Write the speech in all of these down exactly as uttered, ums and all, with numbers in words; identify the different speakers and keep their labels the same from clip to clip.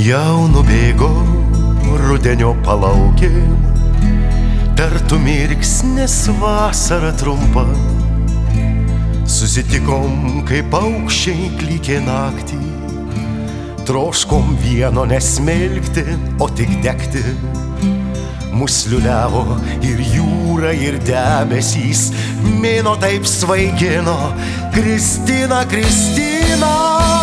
Speaker 1: Jau nubėgo rudenio palaukėm, tartum mirksnis vasara trumpa. Susitikom, kaip paukščiai klykė naktį, troškom vieno nesmelkti, o tik degti. Mus liuliavo ir jūra, ir debesys, mėnuo taip svaigino: Kristina, Kristina.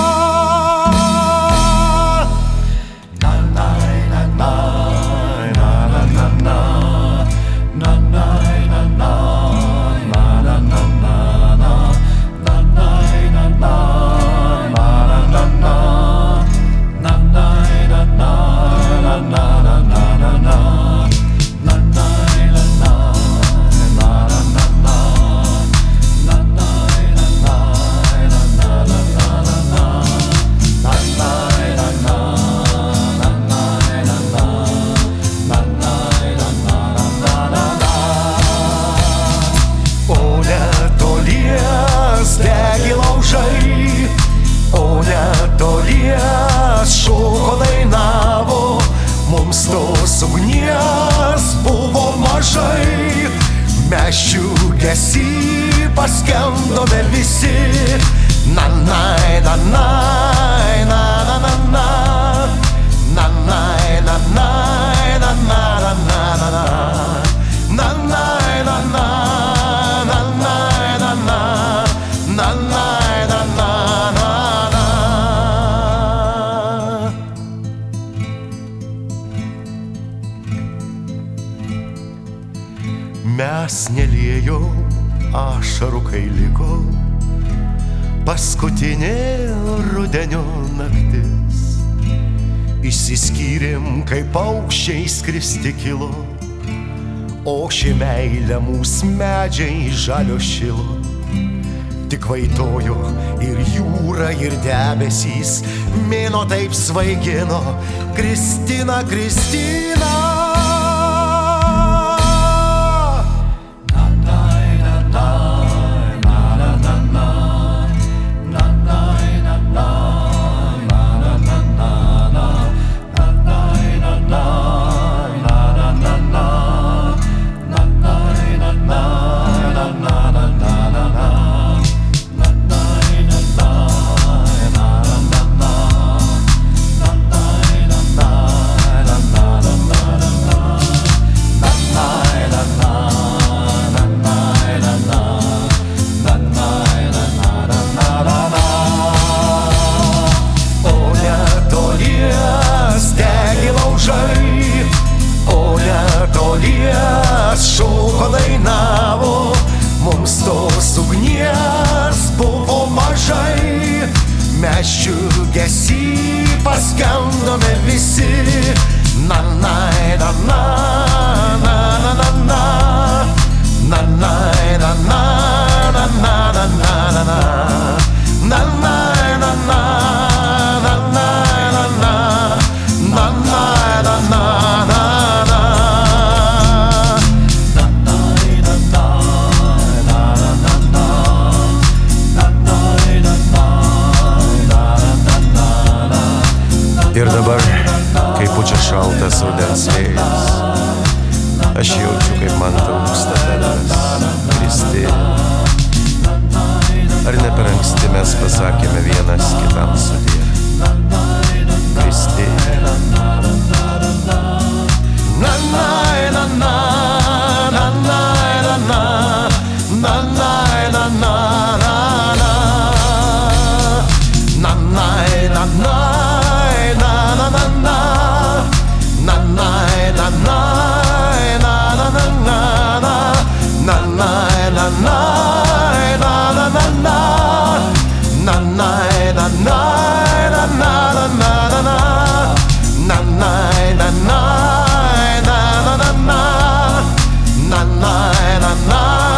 Speaker 1: O netolies šoko dainavo, mums tos ugnies buvo mažai. Mes džiugesy paskendome visi. Nanai, nanai, nananana, nanai, nanai, nananana, nanai, nanai, nanai, nanai, nanai, nanai. Mes neliejom ašarų, kai liko paskutinė rudenio naktis. Išsiskyrėm, kai paukščiai skristi kilo, o ši meilė mūsų medžiai žalio šilo. Tik vaitojo ir jūra, ir debesys, mėnuo taip svaigino: Kristina, Kristina. Šoko dainavo, mums tos ugnies buvo mažai. Mes džiugesy paskendome visi. Nanai, nanai, nananana, nanai, nanai, nananana, nanai, nanai, nanai, nanai, nanai. Ir dabar, kai pučia šaltas rudens vėjas, aš jaučiu, kaip man trūksta tavęs, Kristina. Ar ne per anksti mes pasakėme vienas kitam sudie? Kristina. Nanai, nanai, nanai, nanai, nanai, nanai, nanai, nanai. Na na na na